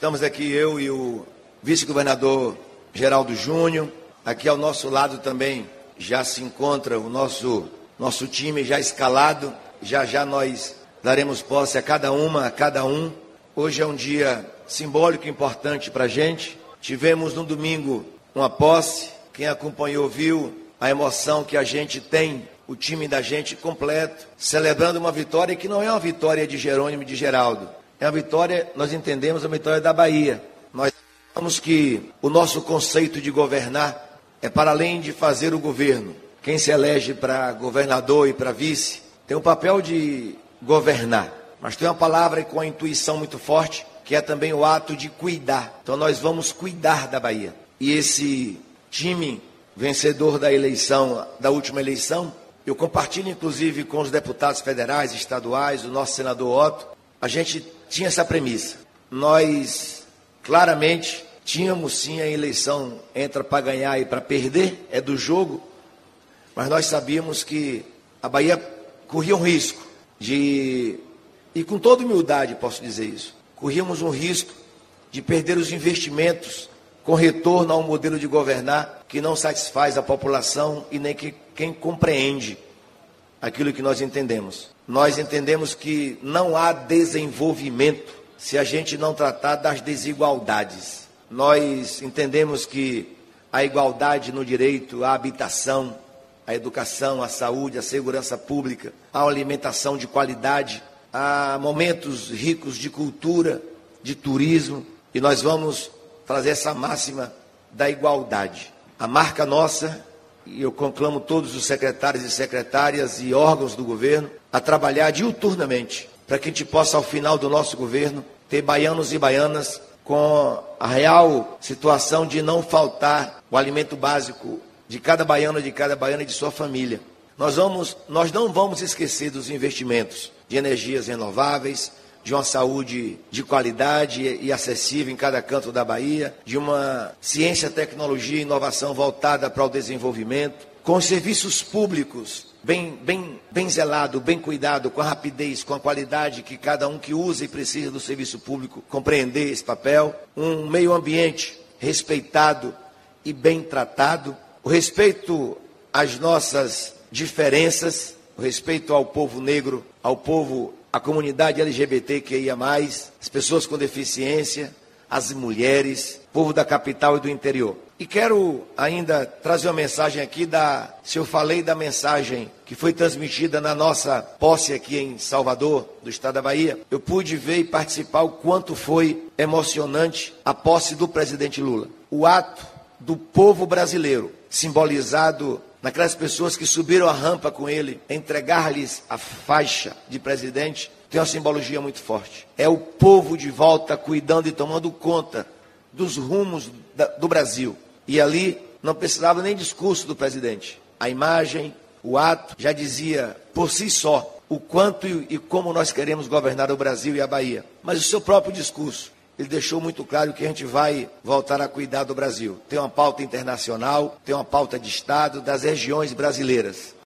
Estamos aqui eu e o vice-governador Geraldo Júnior. Aqui ao nosso lado também já se encontra o nosso time já escalado. Já nós daremos posse a cada um. Hoje é um dia simbólico e importante para a gente. Tivemos no domingo uma posse. Quem acompanhou viu a emoção que a gente tem, o time da gente completo, celebrando uma vitória que não é uma vitória de Jerônimo e de Geraldo. É uma vitória, nós entendemos, uma vitória da Bahia. Nós sabemos que o nosso conceito de governar é para além de fazer o governo. Quem se elege para governador e para vice tem o papel de governar, mas tem uma palavra com a intuição muito forte, que é também o ato de cuidar. Então nós vamos cuidar da Bahia. E esse time vencedor da última eleição, eu compartilho inclusive com os deputados federais, estaduais, o nosso senador Otto, a gente tinha essa premissa. Nós claramente tínhamos sim a eleição, entra para ganhar e para perder, é do jogo, mas nós sabíamos que a Bahia corria um risco e com toda humildade posso dizer isso, corríamos um risco de perder os investimentos com retorno a um modelo de governar que não satisfaz a população e nem quem compreende aquilo que nós entendemos. Nós entendemos que não há desenvolvimento se a gente não tratar das desigualdades. Nós entendemos que a igualdade no direito à habitação, à educação, à saúde, à segurança pública, à alimentação de qualidade, a momentos ricos de cultura, de turismo, e nós vamos trazer essa máxima da igualdade. A marca nossa, e eu conclamo todos os secretários e secretárias e órgãos do governo a trabalhar diuturnamente para que a gente possa, ao final do nosso governo, ter baianos e baianas com a real situação de não faltar o alimento básico de cada baiano e de sua família. Nós não vamos esquecer dos investimentos de energias renováveis, de uma saúde de qualidade e acessível em cada canto da Bahia, de uma ciência, tecnologia e inovação voltada para o desenvolvimento, com os serviços públicos bem zelado, bem cuidado, com a rapidez, com a qualidade que cada um que usa e precisa do serviço público compreender esse papel, um meio ambiente respeitado e bem tratado, o respeito às nossas diferenças, o respeito ao povo negro, à comunidade LGBTQIA+, as pessoas com deficiência, as mulheres, povo da capital e do interior. E quero ainda trazer uma mensagem aqui se eu falei da mensagem que foi transmitida na nossa posse aqui em Salvador, do estado da Bahia, eu pude ver e participar o quanto foi emocionante a posse do presidente Lula. O ato do povo brasileiro, simbolizado naquelas pessoas que subiram a rampa com ele, entregar-lhes a faixa de presidente, tem uma simbologia muito forte. É o povo de volta cuidando e tomando conta dos rumos do Brasil. E ali não precisava nem discurso do presidente. A imagem, o ato, já dizia por si só o quanto e como nós queremos governar o Brasil e a Bahia. Mas o seu próprio discurso, ele deixou muito claro que a gente vai voltar a cuidar do Brasil. Tem uma pauta internacional, tem uma pauta de Estado, das regiões brasileiras.